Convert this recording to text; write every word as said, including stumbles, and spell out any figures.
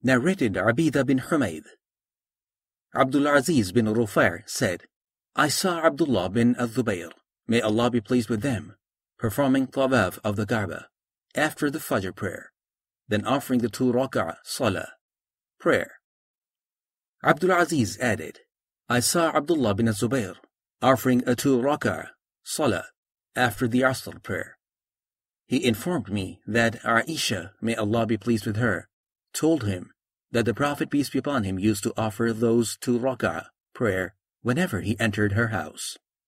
Narrated Abidah bin Humayd. Abdul Aziz bin Rufair said, I saw Abdullah bin al-Zubayr, may Allah be pleased with them, performing tawaf of the Kaaba after the Fajr prayer, then offering the two rak'ah salah prayer. Abdul Aziz added, I saw Abdullah bin al-Zubayr offering a two rak'ah salah after the Asr prayer. He informed me that Aisha, may Allah be pleased with her, told him that the Prophet, peace be upon him, used to offer those two rak'ah prayer whenever he entered her house.